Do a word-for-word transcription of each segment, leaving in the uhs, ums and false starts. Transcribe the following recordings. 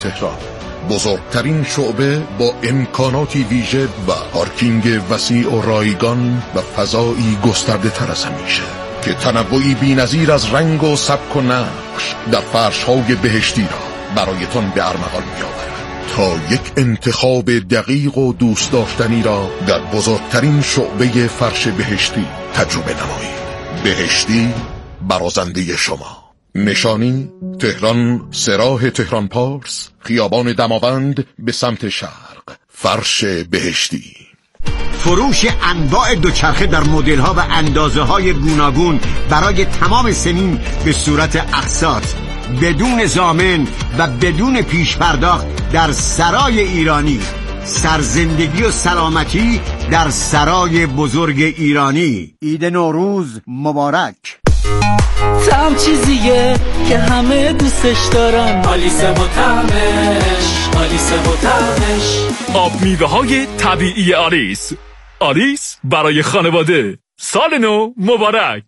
تهران، بزرگترین شعبه با امکاناتی ویژه و پارکینگ وسیع و رایگان و فضایی گسترده تر از همیشه که تنوعی بی‌نظیر از رنگ و سبک و نقش در فرش‌های بهشتی را برایتان به ارمغان می‌آورد تا یک انتخاب دقیق و دوست داشتنی را در بزرگترین شعبه فرش بهشتی تجربه نمایید. بهشتی، برازنده شما. نشانی: تهران، سراح تهران پارس، خیابان دماوند به سمت شرق. فرش بهشتی. فروش انواع دوچرخه در مدل‌ها و اندازه‌های گوناگون برای تمام سنین به صورت اقساط، بدون ضامن و بدون پیش پرداخت در سرای ایرانی. سرزندگی و سلامتی در سرای بزرگ ایرانی. عید نوروز مبارک. طعم چیزیه که همه دوستش دارن، آلیس و طعمش، آلیس و طعمش. آب میوه های طبیعی آلیس. آلیس برای خانواده. سال نو مبارک.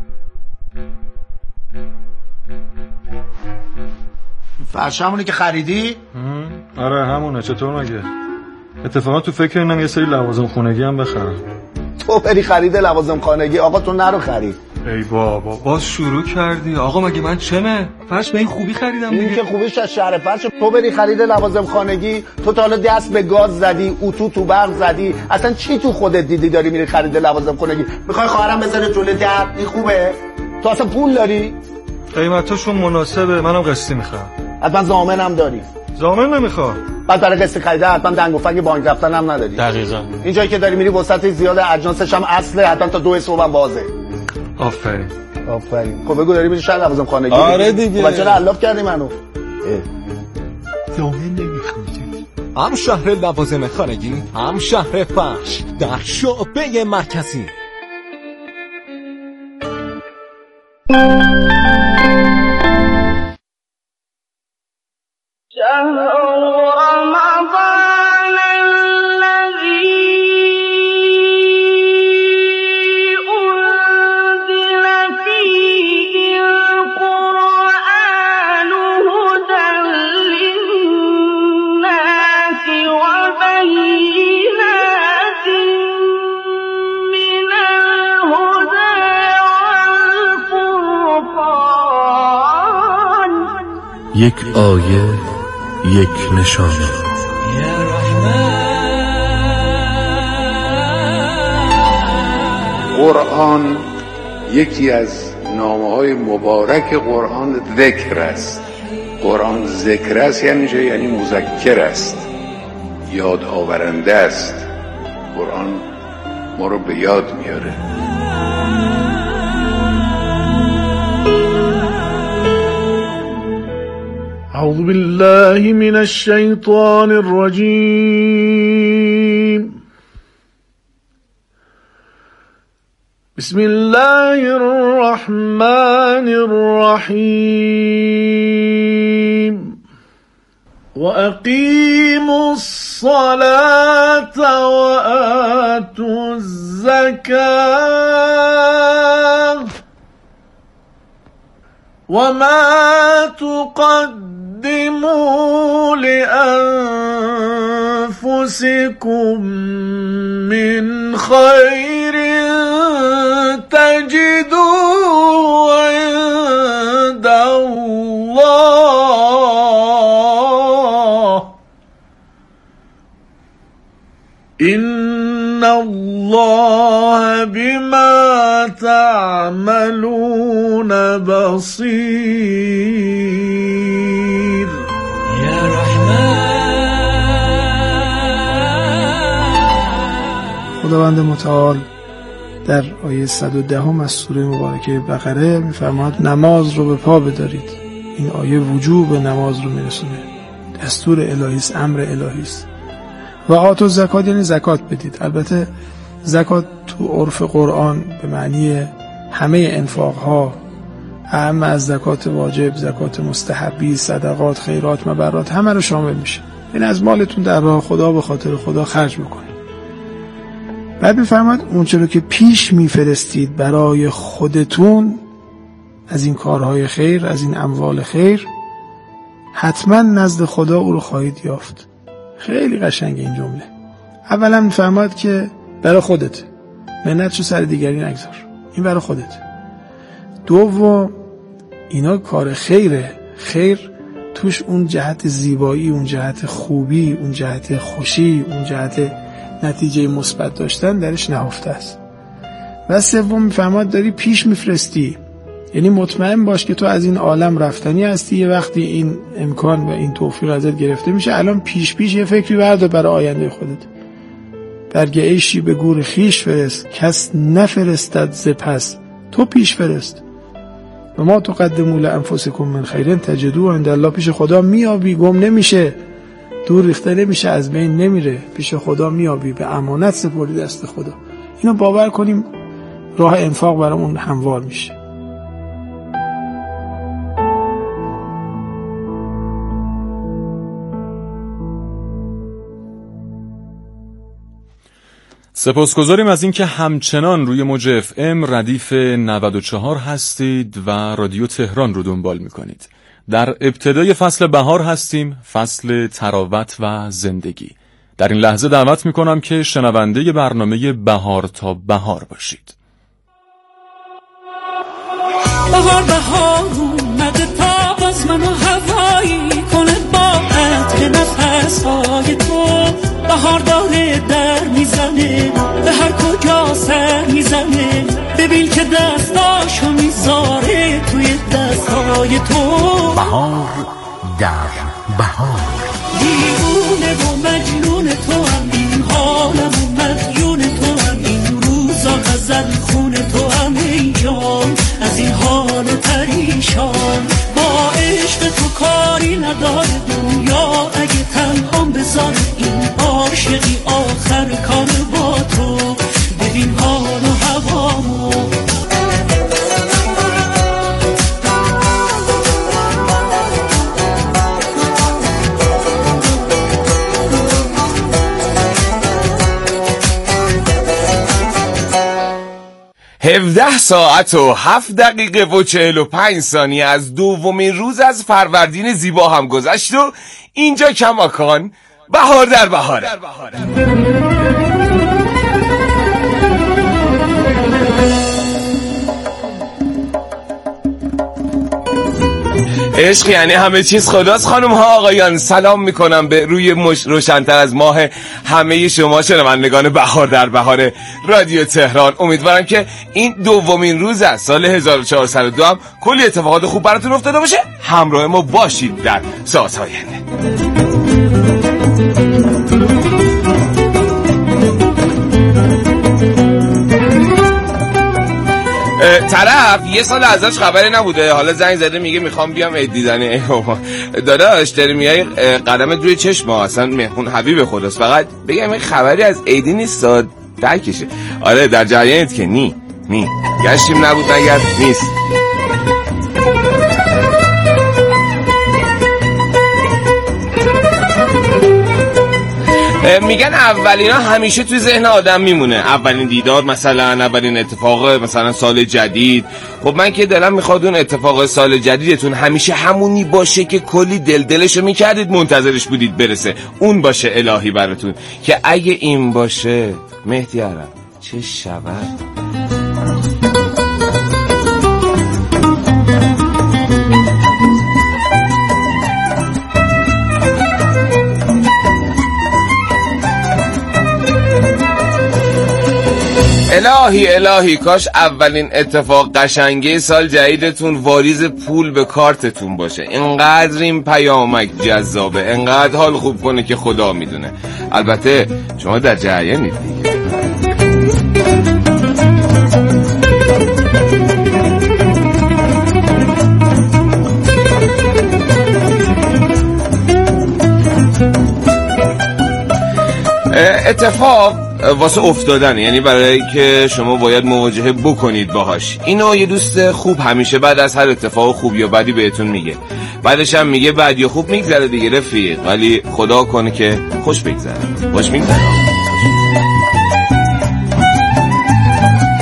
فرش همونه که خریدی؟ آره همونه. چطور مگه؟ اتفاقا تو فکر اینم یه سری لوازم خونگی هم بخرم. تو بری خرید لوازم خانگی، آقا تو نرو خرید. ای بابا باز شروع کردی. آقا مگه من چمه؟ فرش به این خوبی خریدم دیگه. این که خوبیش از شهر فرش. تو بری خرید لوازم خانگی، تو تا حالا دست به گاز زدی، اتو تو برق زدی، اصلا چی تو خودت دیدی داری میری خرید لوازم خانگی؟ میخوای خواهرم بذاره جلوی در؟ این خوبه؟ تو اصلا پول داری؟ قیمتاشون مناسبه، منم قسطی میخوام. حتما ضامنم داری؟ ضامن نمیخوام. بعد برای قسط خریده حتما دنگ و فنگ بانک رفتن هم نداری. دقیقاً. این جایی که داری میری وسط زیاد اجناسش هم اصله، حتما تا دو صبح هم بازه. آفرین. آفرین. خب بگو داری میری شهر لوازم خانگی؟ آره دیگه. خب چرا علاف کردی منو؟ ضامن نمیخواد. هم شهر لوازم خانگی، هم شهر فرش در شعبه مرکزی. یک آیه، یک نشانه. قرآن یکی از نامه‌های مبارک قرآن ذکر است. قرآن ذکر است یعنی چه؟ یعنی مذکر است، یاد آورنده است. قرآن ما رو به یاد میاره. اعوذ بالله من الشیطان الرجیم. بسم الله الرحمن الرحیم. وأقیموا الصلاة وآتوا الزکاة وما تقدموا لأنفسكم من خير تجدوه عند الله إن الله بما تعملون بصير. یا رحمان. خداوند متعال در آیه صد و ده از سوره مبارکه بقره می‌فرماید نماز رو به پا بدارید. این آیه وجوب نماز رو میرسونه. دستور الهی است، امر الهی است. و آتو زکات یعنی زکات بدید. البته زکات تو عرف قرآن به معنی همه انفاقها، اهم از زکات واجب، زکات مستحبی، صدقات، خیرات، مبرات، همه رو شامل میشه. این از مالتون در راه خدا به خاطر خدا خرج بکنید. بعد میفرماید اون چرا که پیش میفرستید برای خودتون از این کارهای خیر، از این اموال خیر، حتما نزد خدا او رو خواهید یافت. خیلی قشنگه این جمله. اولا میفرماد که برای خودت، منتشو سر دیگری نگذار، این برای خودت. دوم اینا کار خیره. خیر توش اون جهت زیبایی، اون جهت خوبی، اون جهت خوشی، اون جهت نتیجه مثبت داشتن درش نهفته است. و سوم میفرماد داری پیش میفرستی، یعنی مطمئن باش که تو از این عالم رفتنی هستی. یه وقتی این امکان و این توفیق ازت گرفته میشه، الان پیش پیش یه فکری بردار برای آینده خودت. برگ عیشی به گور خیش فرست، کس نفرستد ز پس، تو پیش فرست. و ما تقدموا لانفسکم من خیر تجدوه عند الله، پیش خدا میابی، گم نمیشه، دور ریخته نمیشه، از بین نمیره، پیش خدا میابی، به امانت سپردی دست خدا. اینو باور کنیم راه انفاق برامون هموار میشه. سپاسگزاریم از اینکه همچنان روی موج اف ام ردیف نود و چهار هستید و رادیو تهران رو دنبال میکنید. در ابتدای فصل بهار هستیم، فصل تراوت و زندگی. در این لحظه دعوت میکنم که شنونده برنامه بهار تا بهار باشید. بهار بهار اومده تا باز منو هوایی کنه با عطر نفسهای تو. بهار داره در میزنه به هر کجا سر میزنه، ببین که دستاشو میذاره توی دستای تو. بهار در بهار، دیوونه و مجنون تو هم، این حالم و مدیون تو هم، این روزا غزل خون تو هم، ای جان از این حال پریشان. با عشق تو کاری نداره دنیا، اگه تنهام بذاره این عاشقی آخر کار با تو. ببین حال و هوامو، هفده ساعت و هفت دقیقه و چهل و پنج ثانیه از دومین روز از فروردین زیبا هم گذشت و اینجا کماکان بهار در بهاره. عشق یعنی همه چیز خداست. خانم ها آقایان، سلام میکنم به روی مش روشن‌تر از ماه همه شما شنوندگان بهار در بهار رادیو تهران. امیدوارم که این دومین روز از سال هزار و چهارصد و دو هم کلی اتفاقات خوب براتون افتاده باشه. همراه ما باشید در ساعت آینده. طرف یه سال ازش خبری نبوده، حالا زنگ زده میگه میخوام بیام عید دیدنی. داداش داری میای قدمت روی چشم، اصلا مهمون حبیب خداست. فقط بگم این خبری از عیدی نیست، درکشه. آره در جریانت که نی نی گشتیم نبود مگر نیست. میگن اولینا همیشه توی ذهن آدم میمونه، اولین دیدار مثلا، اولین اتفاق مثلا سال جدید. خب من که دلم میخواد اون اتفاق سال جدیدتون همیشه همونی باشه که کلی دل دلشو میکردید منتظرش بودید برسه، اون باشه الهی براتون. که اگه این باشه مهدی عرب چه شود؟ الهی الهی کاش اولین اتفاق قشنگه سال جدیدتون واریز پول به کارتتون باشه. اینقدر این پیامک جذابه، اینقدر حال خوب کنه که خدا میدونه. البته شما در جریانید دیگه. اتفاق واسه افتادن، یعنی برای که شما باید مواجهه بکنید باهاش. اینو یه دوست خوب همیشه بعد از هر اتفاق خوب یا بدی بهتون میگه. بعدش هم میگه بعد یا خوب میگذره دیگه رفیق، ولی خدا کنه که خوش بگذره. خوش میگذره.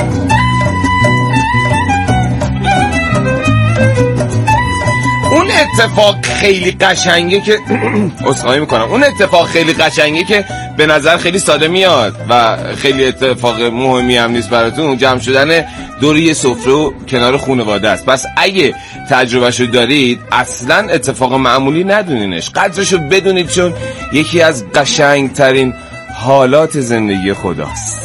اون اتفاق خیلی قشنگه که اسخای میکنم اون اتفاق خیلی قشنگه که به نظر خیلی ساده میاد و خیلی اتفاق مهمی هم نیست براتون، جمع شدن دور یه سفره و کنار خانواده است. پس اگه تجربهشو دارید اصلا اتفاق معمولی ندونینش، قدرشو بدونید، چون یکی از قشنگترین حالات زندگی خداست.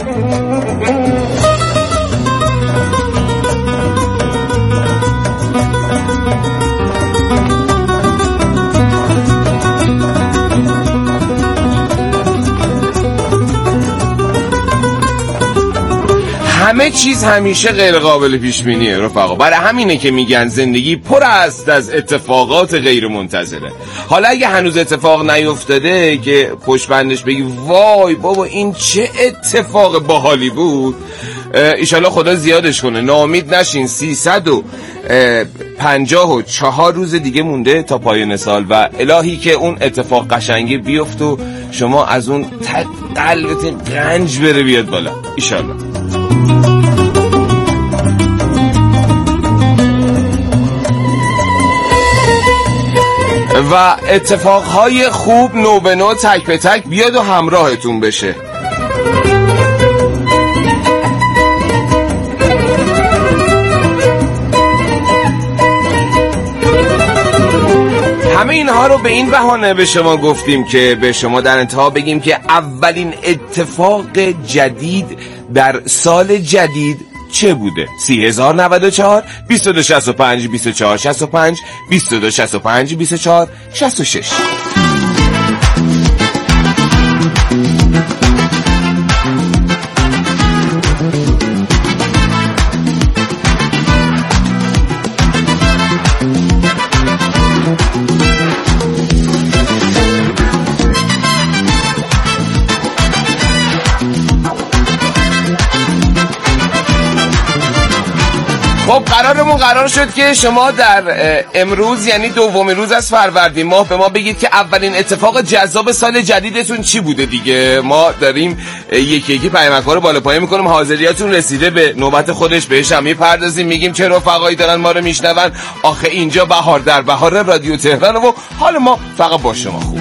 همه چیز همیشه غیر قابل پیش بینیه رفقا، برای همینه که میگن زندگی پر است از اتفاقات غیر منتظره. حالا اگه هنوز اتفاق نیفتاده که پشت بندش بگی وای بابا این چه اتفاق باحالی بود، ایشالله خدا زیادش کنه، ناامید نشین. سیصد و پنجاه و چهار روز دیگه مونده تا پایان سال و الهی که اون اتفاق قشنگی بیفت و شما از اون تق قلبتون قنج بره بیاد بالا ایشالله. و اتفاقهای خوب نو به نو تک به تک بیاد و همراهتون بشه. همه اینها رو به این بهانه به شما گفتیم که به شما در انتها بگیم که اولین اتفاق جدید در سال جدید چه بوده؟ سی هزار و نود و چهار بیست و دو شصت و پنج بیست و چهار شصت و پنج بیست و دو شصت و پنج بیست و چهار شصت و شش. خب قرارمون قرار شد که شما در امروز یعنی دومین روز از فروردین ماه به ما بگید که اولین اتفاق جذاب سال جدیدتون چی بوده دیگه. ما داریم یکی یکی پیامک‌ها رو بالا پایین میکنیم، حاضریاتون رسیده به نوبت خودش بهش هم میپردازیم، میگیم چه رفقایی دارن ما رو میشنون. آخه اینجا بهار در بهار رادیو تهران و حال ما فقط با شما خوبه.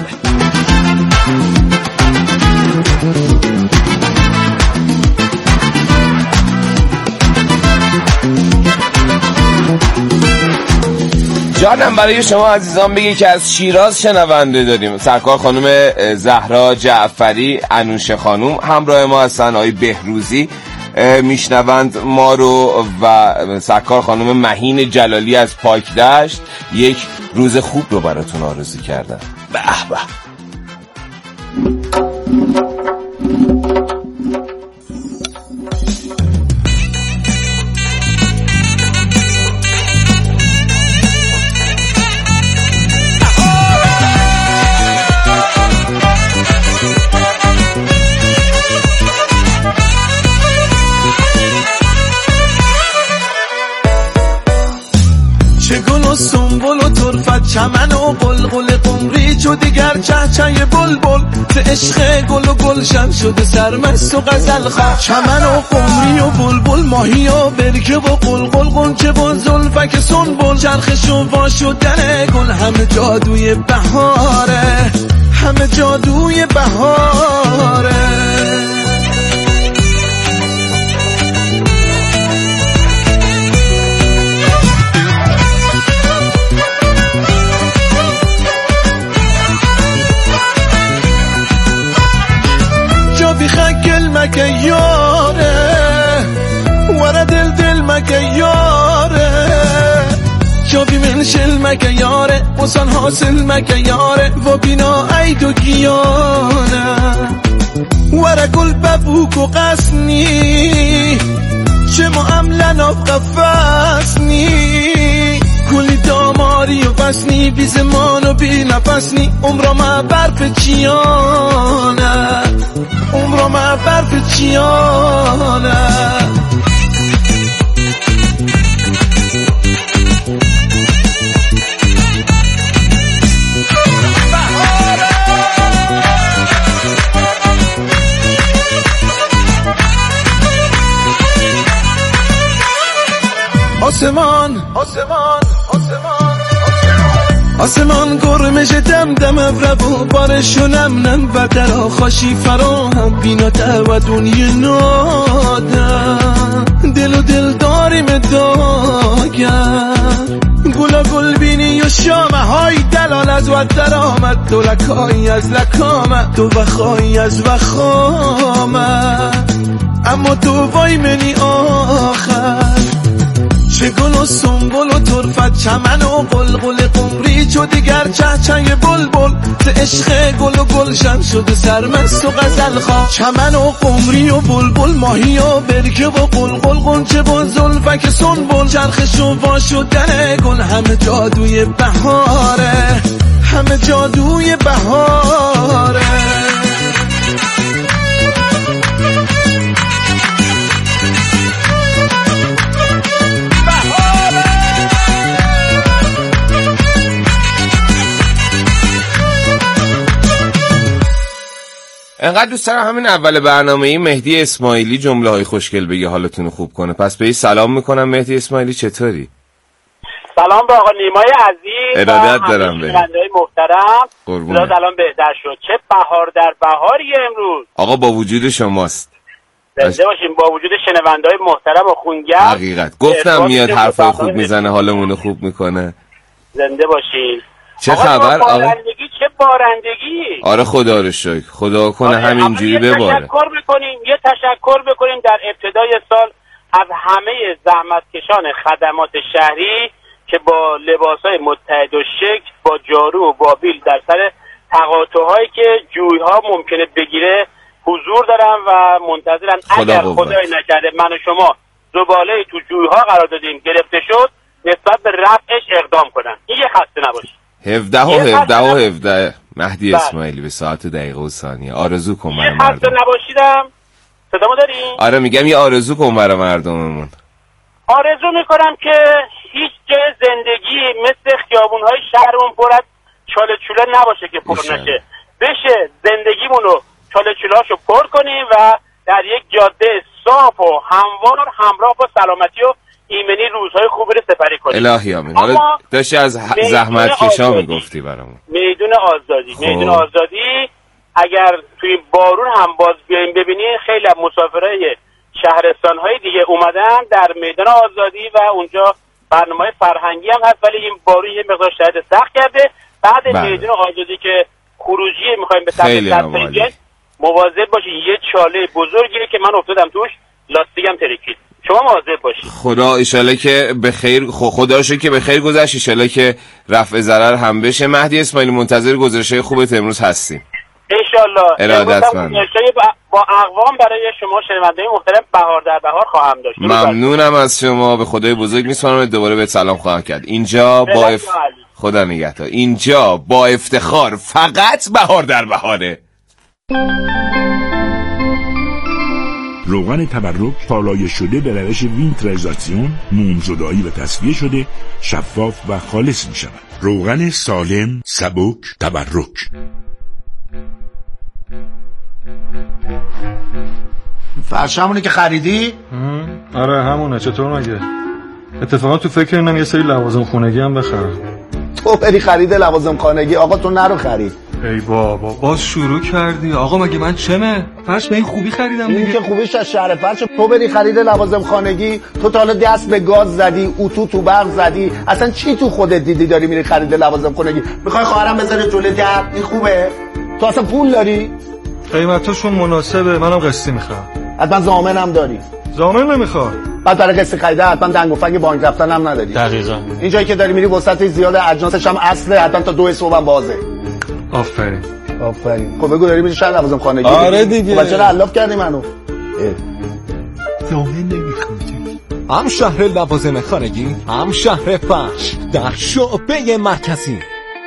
جانم برای شما عزیزان بگی که از شیراز شنونده داریم. سرکار خانم زهرا جعفری، انوشه خانم همراه ما هستن، آقای بهروزی میشنوند ما رو و سرکار خانم مهین جلالی از پاکدشت یک روز خوب رو براتون آرزو کردن. به به. سنبول و طرفت چمن و قلقل قمری چو دیگر چهچه بلبل ز عشق گل و گلشن شده سرمست و غزل خواه. چمن و قمری و بلبل ماهی و برکه و قلقل قنچه و زلفک سنبل چرخش و وا شدن گل همه جادوی بهاره، همه جادوی بهاره. خجل مگه یاره ورا دل دل مگه یاره جابی منشل مگه یاره وصل حاصل مگه یاره و بینا ایدو گیانه ورا گل ببوک و قسنی چه معاملن آف قفصنی کلی داماری و بسنی بی زمان و بی نفسنی عمرا ما برف چیانه عمرا ما برف چیانه. آسمان آسمان آسمان آسمان گرمش دم دم ابربو بارشونم نم و در آخاشی فراهم بینا و دنیا نادم دل و دل داریم داگر گلا گل بینی و شامه های دلال از و در آمد دو لکایی از لکامت دو وخایی از وخامت اما تو وای منی آخر چه گل و سنبول و طرفت چمن و قلقل قمری چو دیگر چهچنگ بلبل ز عشق گل و گلشن شده سرمست و غزل خواه چمن و قمری و بلبل ماهی و برکه و قلقل قنچه و زلفک سنبل چرخش و وا شدن گل همه جادوی بهاره همه جادوی بهاره انقدر دوست دارم همین اول برنامه مهدی اسماعیلی جمله های خوشگل بگه حالتون خوب کنه. پس بهش سلام میکنم. مهدی اسماعیلی چطوری؟ سلام به آقا نیمای عزیز ارادت دارم به شنونده‌های محترم. صدات الان بهتر شد. چه بهار در بهاری امروز. آقا با وجود شماست. زنده باشیم با وجود شنونده‌های محترم و خونگرم. حقیقت گفتم میاد حرفای خوب میزنه حالمون رو خوب میکنه. زنده باشین. چه خبر آقا؟ بارندگی چه بارندگی. آره خدا رو شکر. خدا کنه همینجوری بباره. تشکر بکنیم یه تشکر بکنیم در ابتدای سال از همه زحمتکشان خدمات شهری که با لباسای متحد و شکل با جارو و بابیل در سر تقاطع‌هایی که جوی‌ها ممکنه بگیره حضور دارن و منتظرن اگر خدای نکرده من و شما زباله تو جوی‌ها قرار دادیم گرفته شد نسبت به رفعش اقدام کنن. این یه خسته نباشه. هفده و هفده و هفده مهدی اسماعیلی به ساعت دقیقه و ثانیه آرزو کن برای مردم. خسته نباشیدم. صدامو دارین؟ آره میگم یه آرزو کن برای مردممون. آرزو میکنم که هیچ جای زندگی مثل خیابون‌های شهرمون پر از چاله چوله نباشه که پر نشه. بشه زندگیمونو چاله چوله‌اشو پر کنیم و در یک جاده صاف و هموار همراه با سلامتی و ایمنی روزهای خوبی رو سپری کنیم. الهی آمین. حالا داشتی از زحمت کشا میگفتی برامون. میدون آزادی خوب. میدون آزادی اگر توی بارون هم باز بیایم ببینین خیلی از مسافرای شهرستان‌های دیگه اومدن در میدان آزادی و اونجا برنامه فرهنگی هم هست ولی این بارون یه مقدار شاید سخت کرده. بعد بله. میدان آزادی که خروجی می‌خوایم به سمت مواظب باشین یه چاله بزرگیه که من افتادم توش لاستیکم ترکید. شما مواظب باشید. خدا ایشالا که به خیر خدا شکر که به خیر گذشت ایشالا که رفع ضرر هم بشه. مهدی اسماعیلی منتظر گزارش‌های خوبت امروز هستیم. انشالله. ارادتمند. با اقوام برای شما شنونده‌های محترم بهار در بهار خواهم داشت. ممنونم از شما. به خدای بزرگ میسپارم. دوباره بهت سلام خواهم کرد. اینجا با اف... خدا نگهدار. اینجا با افتخار فقط بهار در بهاره. روغن تبرک پالایش شده به روش وینترایزاسیون مومزدایی و تصفیه شده شفاف و خالص می شود. روغن سالم سبک تبرک. فرش همونه که خریدی؟ آره همونه. چطور مگه؟ اتفاقا تو فکر اینم یه سری لوازم خونگی هم بخرم. تو بری خرید لوازم خانگی آقا تو نرو خرید. ای بابا باز شروع کردی آقا مگه من چمه؟ فرش به این خوبی خریدم دیگه. این که خوبیش از شهر فرش. تو بری خرید لوازم خانگی تو تا حالا دست به گاز زدی اتو تو برق زدی اصلا چی تو خودت دیدی داری میری خرید لوازم خانگی؟ میخوای خواهرم بذاره جلوی در این خوبه؟ تو اصلا پول داری؟ قیمتاشون مناسبه منم قسطی میخوام. حتما ضامنم داری؟ ضامن نمیخواد. بعد برای قسط خریده حتما دنگ و فنگ بانک رفتن هم نداری. دقیقاً. این جایی که داری میری وسط زیاد اجناسش هم اصله حتما تا دو صبح هم بازه. آفرین. آفرین. خب بگو داری میری شهر لوازم خانگی؟ آره دیگه. خب چرا علاف کردی منو؟ ضامن نمیخواد. هم شهر لوازم خانگی هم شهر فرش در شعبه مرکزی.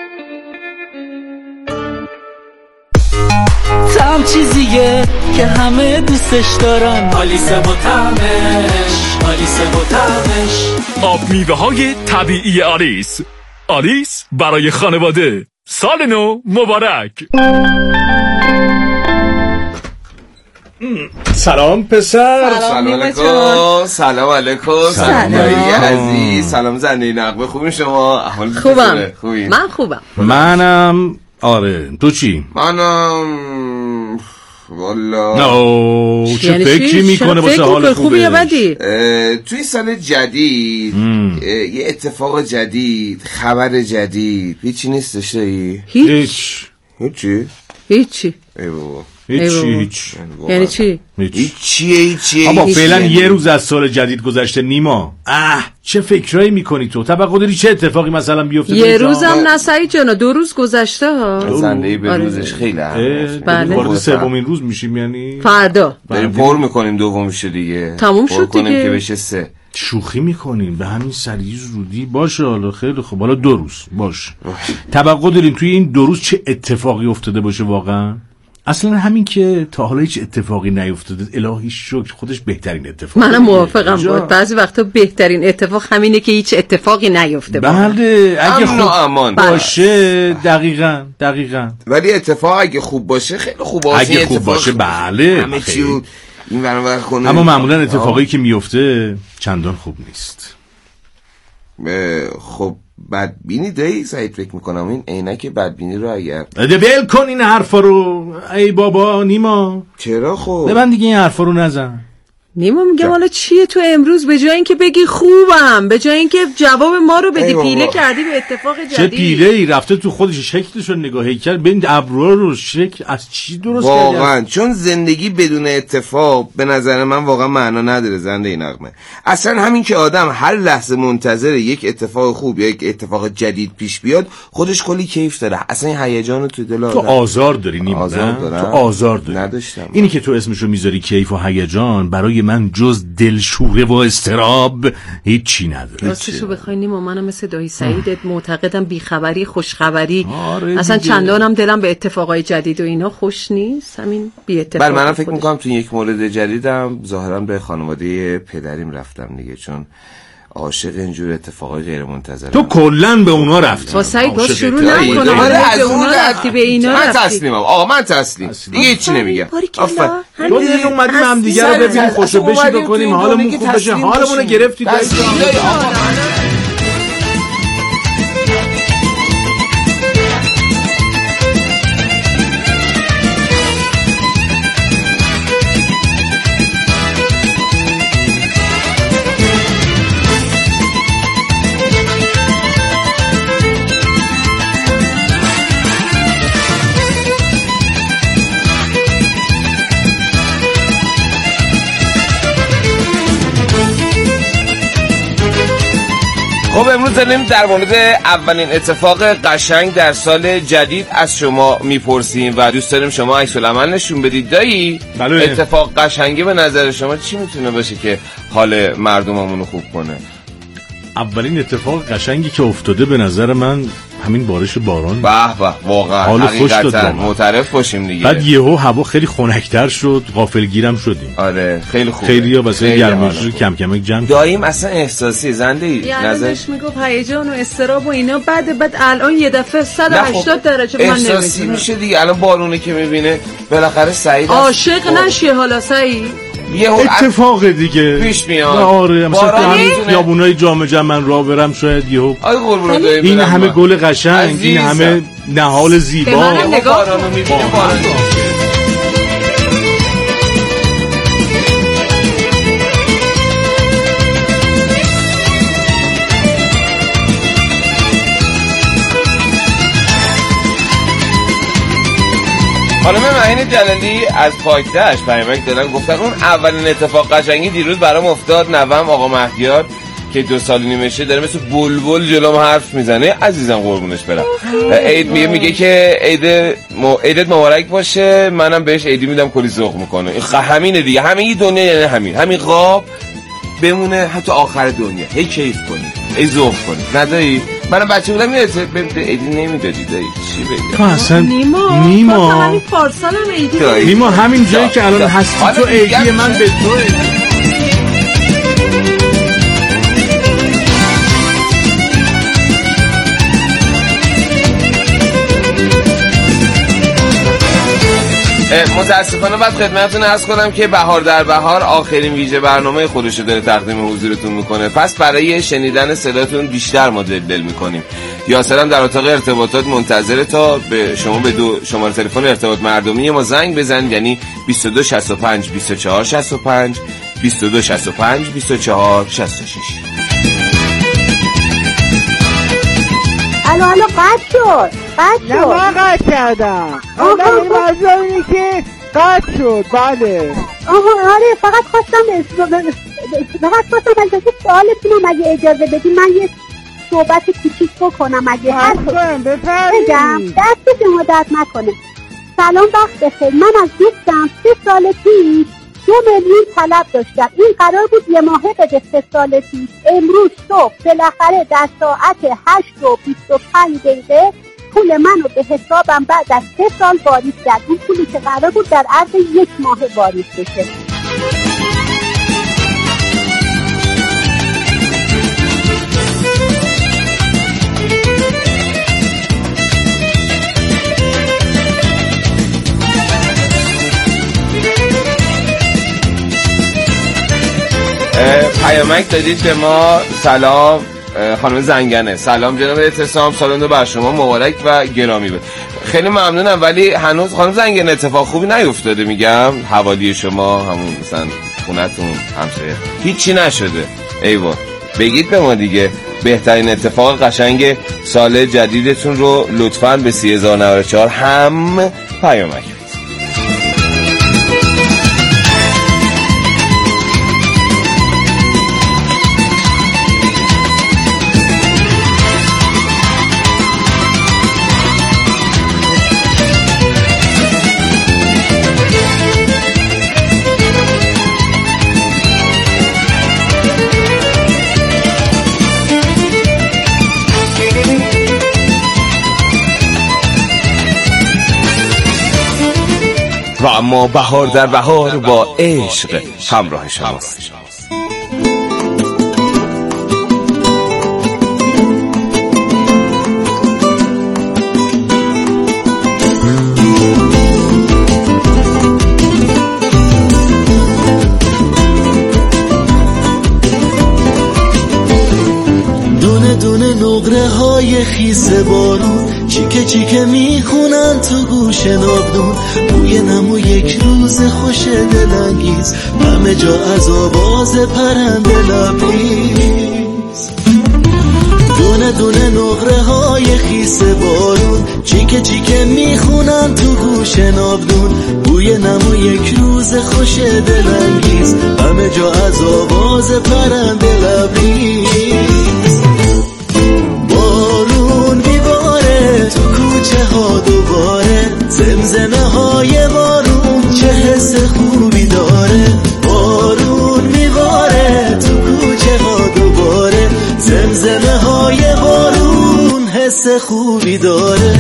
طعم چیزیه که همه دوستش دارن آلیس و طعمش آلیس و طعمش آب میوه های طبیعی آلیس. آلیس برای خانواده. سال نو مبارک. سلام پسر. سلام علیکم. سلام علیکم. سلام عزیز. سلام زنده نغمه. خوبین شما؟ احوال خوبم. من خوبم. منم آره. تو چی؟ منم والا نو چه فکری میکنه واسه حال خوبه؟ یا بدی؟ توی سال جدید اه، یه اتفاق جدید، خبر جدید، هیچی نیست داشته ای؟ هیچ هیچی؟ هیچی ای بابا هیچی هیچ یعنی چی؟ هیچیه هیچیه اما فعلا یه روز از سال جدید گذشته. نیما اه چه فکرایی میکنی تو؟ توقع داری چه اتفاقی مثلا بیفته؟ یه روزم نه سعید جانا، دو روز گذشته ها. زندگی به روزش خیلی اهمیت. بله وارد سومین روز میشیم یعنی فردا داریم پر میکنیم دومش دیگه تموم شد دیگه که بشه سه. شوخی میکنیم به همین سریع زودی؟ باشه حالا خیلی خوب، حالا دو روز باش. توقع داریم توی این دو روز چه اتفاقی افتاده باشه واقعا؟ اصلا همین که تا حالا هیچ اتفاقی نیفتاده الهی شکر خودش بهترین اتفاق. منم موافقم بود. بعضی وقتا بهترین اتفاق همینه که هیچ اتفاقی نیفته. بله اگه خوب امان باشه. دقیقاً دقیقاً. ولی اتفاق اگه خوب باشه خیلی خوب باشه. اگه خوب باشه بله همه چی این برنامه کنه. اما معمولا اتفاقی که میفته چندان خوب نیست. خب بدبینی دایی سعید فکر میکنم این عینک بدبینی رو اگر ول کن این حرفا رو. ای بابا نیما چرا خب به من دیگه این حرفا رو نزن. نیما میگم حالا چیه تو امروز به جای اینکه بگی خوبم، به جای اینکه جواب ما رو بدی پیله کردی به اتفاق جدید. چه پیله ای رفته تو خودش شکلشو نگاهی کرد ببین ابرو رو شکل از چی درست کردی واقعا. چون زندگی بدون اتفاق به نظر من واقعا معنا نداره. زنده این نغمه اصلا همین که آدم هر لحظه منتظر یک اتفاق خوب یا یک اتفاق جدید پیش بیاد خودش کلی کیف داره. اصلا این هیجان تو دل آدم. تو آزار داری نیما. آزار تو آزار داری. نداشتم. اینی که تو اسمشو میذاری کیف و هیجان برای من جز دلشوره و استراب هیچ چی نداره. راستشو بخوای نیما منم مثل دایی سعیدت معتقدم بیخبری خوشخبری. آره اصلا چندانم دلم به اتفاقای جدید و اینا خوش نیست. همین بی اتفاق. بله منم فکر میکنم تو یک مورد جدیدم ظاهرا به خانواده پدریم رفتم دیگه، چون عاشق اینجور اتفاقای غیر منتظره. تو کلن به اونا رفتی. با سعید باز شروع نکنه. من به اونا رفتی به اینا من رفتی. تسلیمم آقا من تسلیم دیگه هیچ نمیگم. آفرین. تو دیگه اومدیم هم دیگه رو ببینیم خوشو بشی بکنیم حالمون خوب بشه. حالمون رو گرفتی دایی. خب امروز داریم در مورد اولین اتفاق قشنگ در سال جدید از شما میپرسیم و دوست داریم شما عکس العمل نشون بدید. دایی بله. اتفاق قشنگی به نظر شما چی میتونه باشه که حال مردممون رو خوب کنه؟ اولین اتفاق قشنگی که افتاده به نظر من همین بارش باران. به به واقعا حال خوش داد. معترف باشیم دیگه. بعد یهو هوا خیلی خنک‌تر شد، غافلگیرم شدیم. آره خیلی خوبه. خیلی‌ها واسه گرمایش کم کم جمع. داییم اصلا احساسی زنده ای نظرش میگفت هیجان و استراب و اینا. بعد بعد الان یه دفعه صد و هشتاد درجه من نمی‌دونم. احساسی میشه دیگه. الان بارونه که میبینه بالاخره سعید عاشق نشی حالا سعید. اتفاق دیگه پیش میاد. آره مثلا تو همین خیابونای جامع جمع من راه برم شاید یهو این همه گل قشنگ، این همه نهال زیبا. به منم نگاه بارانو میبینه بارانو. خانم معین جلالی از پایتخت پیامک دادن گفتن اون اولین اتفاق قشنگی دیروز برام افتاد. نوام آقا مهدیار که دو سال نیمشه داره مثل بلبل جلوم حرف میزنه. عزیزم قربونش برم. عید میگه میگه که عید م... عیدت مبارک باشه. منم بهش عیدی میدم کلی ذوق میکنه. همینه دیگه. همین دنیا یعنی همین همین قاب بمونه حتی آخر دنیا. هی کیف کنی ای ذوق کنی. ندایی منم بچه بودم میرسه به عیدی نمیدادی دایی چی بگم. تو اصلا نیما نیما همین پارسال هم عیدی نیما همین جایی که الان هستی تو عیدی من به توه. متاسفانه باید خدمتتون عرض کنم که بهار در بهار آخرین ویژه برنامه خودش رو داره تقدیم حضورتون میکنه. پس برای شنیدن صداتون بیشتر ما دل میکنیم. یاسر هم در اتاق ارتباطات منتظره تا به شما به دو شماره تلفن ارتباط مردمی ما زنگ بزنید، یعنی بیست و دو شصت و پنج بیست و چهار شصت و پنج بیست و دو شصت و پنج بیست و چهار شصت و شش. الو الو قطع شد قطع شد. نه من قطع کردم. حالا این موضوع اینه که قطع شد. بله آها آره فقط خواستم فقط خواستم ازش سوالتون اگه اجازه بدی من یه صحبت کوچیک بکنم اگه هر بگم دست شما درد نکنه. سلام وقت بخیر. من از دوستم سه سال پیش دو میلیون طلب داشتم. این قرار بود یه ماهه بده سه سال پیش. امروز صبح بالاخره در ساعت هشت و بیست و پنج دقیقه پول منو به حسابم بعد از سه سال واریز کرد. اون پولی که قرار بود در عرض یک ماه واریز بشه. پیامک دادید به ما. سلام خانم زنگنه. سلام جناب اعتصام، سال نو بر شما مبارک و گرامی بود. خیلی ممنونم ولی هنوز خانم زنگنه اتفاق خوبی نیفتاده. میگم حوالی شما همون مثلا خونتون همسایه هیچی نشده. ایوه بگید به ما دیگه. بهترین اتفاق قشنگ سال جدیدتون رو لطفاً به سه هزار و نود و چهار هم پیامک. و اما بهار در بهار با عشق همراه شماست. دونه دونه نقره های خیس بارون چیکه چیکه میخونن تو گوش نابدون. بوی نمو یک روز خوش دلانگیز همه جا از آواز پرنده لبریز. دونه دونه نقره های خیس بارون چیکه چیکه میخونن تو گوش نابدون. بوی نمو یک روز خوش دلانگیز همه جا از آواز پرنده لبریز. بارون میباره تو کوچه ها دوباره، زمزمه های بارون چه حس خوبی داره. بارون میباره تو کوچه ها دوباره، زمزمه های بارون حس خوبی داره.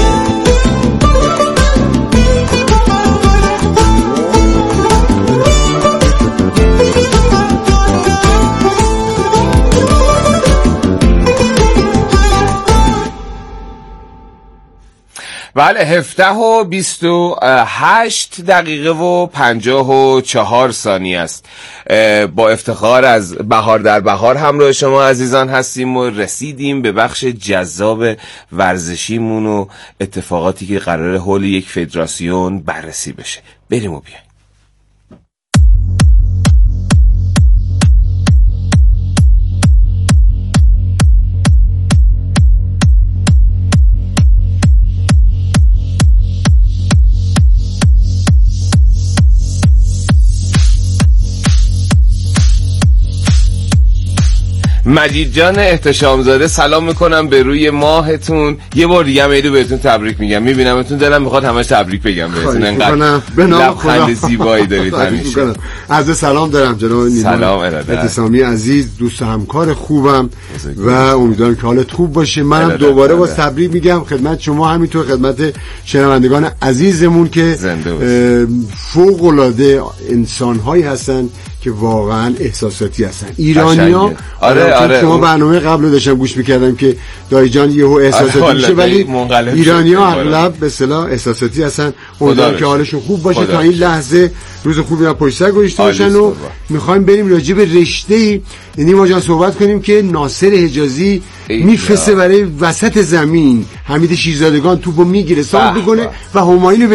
بله هفده و بیست و هشت دقیقه و پنجاه و چهار ثانیه است. با افتخار از بهار در بهار همراه شما عزیزان هستیم و رسیدیم به بخش جذاب ورزشیمون و اتفاقاتی که قراره حول یک فدراسیون بررسی بشه. بریم و بیایم. مجید جان احتشامزاده سلام میکنم به روی ماهتون. یه بار دیگه میدو بهتون تبریک میگم. میبینمتون دلم میخواد همش تبریک بگم بهتون. انقدر لبخند زیبایی دارید همیشه. عرض سلام دارم جناب نیما اعتصامی عزیز، دوست همکار خوبم و امیدوارم که حالت خوب باشه. منم دوباره با تبریک میگم خدمت شما، همینطور خدمت شنوندگان عزیزمون که فوق العاده انسان‌هایی هستن که واقعا احساساتی هستن. ایرانی‌ها آره آره شما برنامه قبل رو داشتم گوش می‌کردم که دایی جان یهو احساساتی آره میشه، ولی ایرانی‌ها اغلب به اصطلاح احساساتی هستن. امیدوارم که حالشون خوب باشه تا این لحظه روز خوبی و پشت سر گذاشته باشن. و می‌خوایم بریم راجع به رشته‌ای یعنی ما جان صحبت کنیم که ناصر حجازی میفرسته برای وسط زمین، حمید شیرزادگان توپو میگیره سانت میکنه و همایون